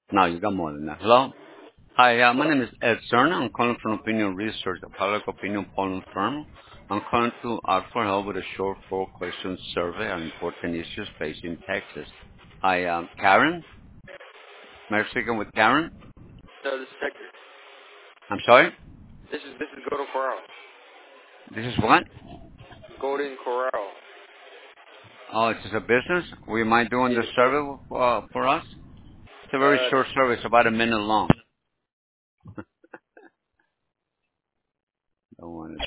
No, you got more than that. Hello? Hi, my name is Ed Cerna. I'm calling from Opinion Research, a public opinion polling firm. I'm calling to ask for help with a short four-question survey on important issues facing Texas. Hi, Karen? Am I speaking with Karen? No, this is Hector. I'm sorry? This is Golden Corral. This is what? Golden Corral. Oh, is this a business? We mind doing the Yes, sir. survey for us? It's a very short survey. It's about a minute long. Don't want